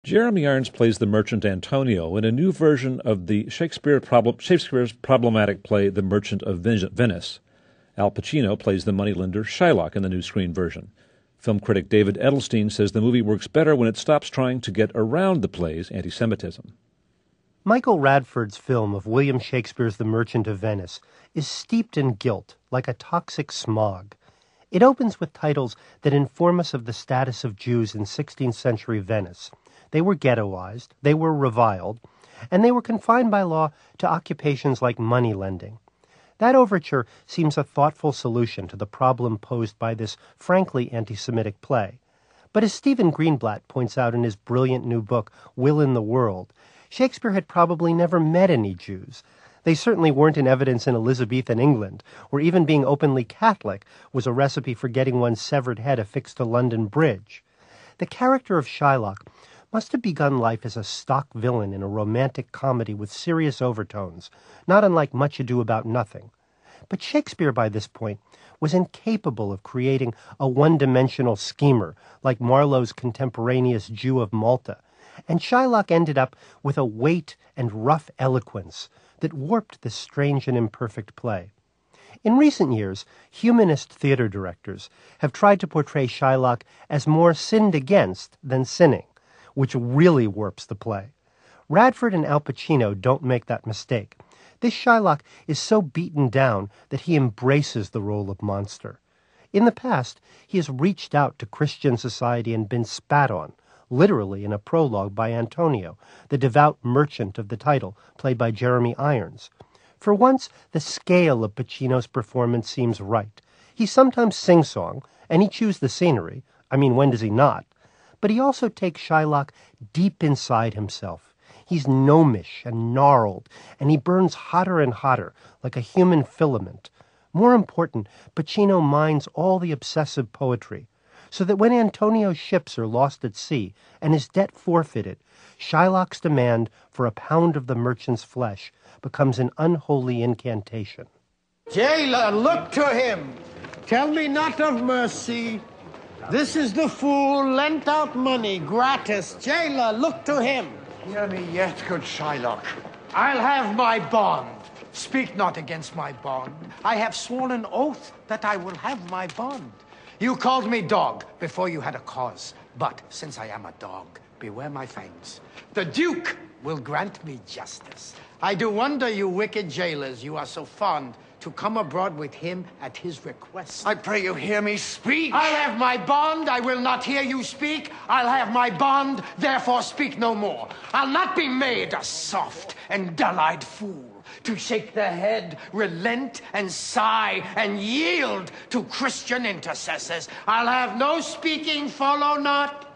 Jeremy Irons plays the merchant Antonio in a new version of the Shakespeare's problematic play The Merchant of Venice. Al Pacino plays the moneylender Shylock in the new screen version. Film critic David Edelstein says the movie works better when it stops trying to get around the play's anti-Semitism. Michael Radford's film of William Shakespeare's The Merchant of Venice is steeped in guilt, like a toxic smog. It opens with titles that inform us of the status of Jews in 16th century Venice. They were ghettoized, they were reviled, and they were confined by law to occupations like money lending. That overture seems a thoughtful solution to the problem posed by this frankly anti-Semitic play. But as Stephen Greenblatt points out in his brilliant new book, Will in the World, Shakespeare had probably never met any Jews. They certainly weren't in evidence in Elizabethan England, where even being openly Catholic was a recipe for getting one's severed head affixed to London Bridge. The character of Shylock must have begun life as a stock villain in a romantic comedy with serious overtones, not unlike Much Ado About Nothing. But Shakespeare, by this point, was incapable of creating a one-dimensional schemer like Marlowe's contemporaneous Jew of Malta, and Shylock ended up with a weight and rough eloquence that warped this strange and imperfect play. In recent years, humanist theater directors have tried to portray Shylock as more sinned against than sinning, which really warps the play. Radford and Al Pacino don't make that mistake. This Shylock is so beaten down that he embraces the role of monster. In the past, he has reached out to Christian society and been spat on, literally in a prologue by Antonio, the devout merchant of the title, played by Jeremy Irons. For once, the scale of Pacino's performance seems right. He sometimes sing-song, and he chews the scenery. I mean, when does he not? But he also takes Shylock deep inside himself. He's gnomish and gnarled, and he burns hotter and hotter, like a human filament. More important, Pacino mines all the obsessive poetry, so that when Antonio's ships are lost at sea and his debt forfeited, Shylock's demand for a pound of the merchant's flesh becomes an unholy incantation. Jailer, look to him. Tell me not of mercy. This is the fool lent out money gratis. Jailer, look to him. Hear me yet, good Shylock. I'll have my bond. Speak not against my bond. I have sworn an oath that I will have my bond. You called me dog before you had a cause. But since I am a dog, beware my fangs. The Duke will grant me justice. I do wonder, you wicked jailers, you are so fond to come abroad with him at his request. I pray you hear me speak. I'll have my bond. I will not hear you speak. I'll have my bond, therefore speak no more. I'll not be made a soft and dull-eyed fool to shake the head, relent and sigh and yield to Christian intercessors. I'll have no speaking, follow not.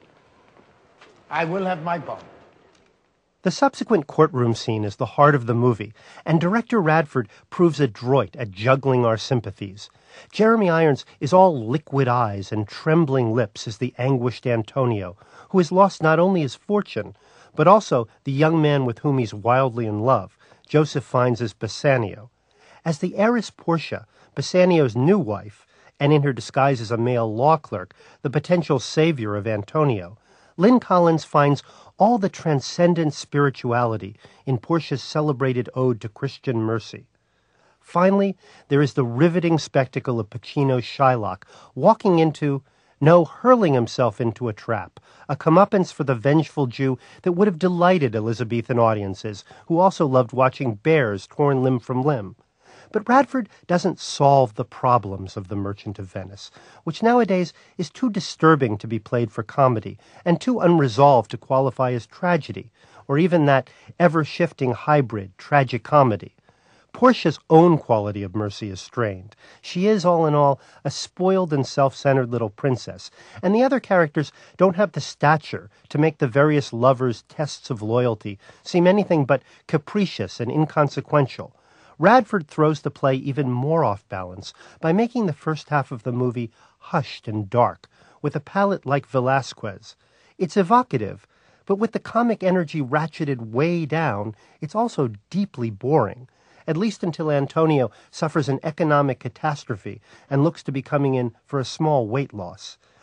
I will have my bond. The subsequent courtroom scene is the heart of the movie, and director Radford proves adroit at juggling our sympathies. Jeremy Irons is all liquid eyes and trembling lips as the anguished Antonio, who has lost not only his fortune, but also the young man with whom he's wildly in love, Joseph Fiennes as Bassanio. As the heiress Portia, Bassanio's new wife, and in her disguise as a male law clerk, the potential savior of Antonio, Lynn Collins finds all the transcendent spirituality in Portia's celebrated ode to Christian mercy. Finally, there is the riveting spectacle of Pacino's Shylock hurling himself into a trap, a comeuppance for the vengeful Jew that would have delighted Elizabethan audiences, who also loved watching bears torn limb from limb. But Radford doesn't solve the problems of The Merchant of Venice, which nowadays is too disturbing to be played for comedy and too unresolved to qualify as tragedy, or even that ever-shifting hybrid tragicomedy. Portia's own quality of mercy is strained. She is, all in all, a spoiled and self-centered little princess, and the other characters don't have the stature to make the various lovers' tests of loyalty seem anything but capricious and inconsequential. Radford throws the play even more off balance by making the first half of the movie hushed and dark, with a palette like Velázquez. It's evocative, but with the comic energy ratcheted way down, it's also deeply boring, at least until Antonio suffers an economic catastrophe and looks to be coming in for a small weight loss.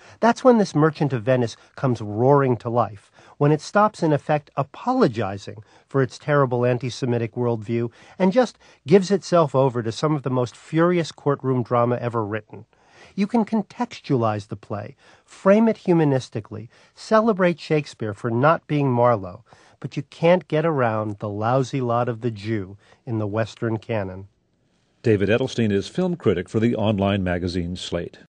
That's when this Merchant of Venice comes roaring to life, when it stops in effect apologizing for its terrible anti-Semitic worldview and just gives itself over to some of the most furious courtroom drama ever written. You can contextualize the play, frame it humanistically, celebrate Shakespeare for not being Marlowe, but you can't get around the lousy lot of the Jew in the Western canon. David Edelstein is film critic for the online magazine Slate.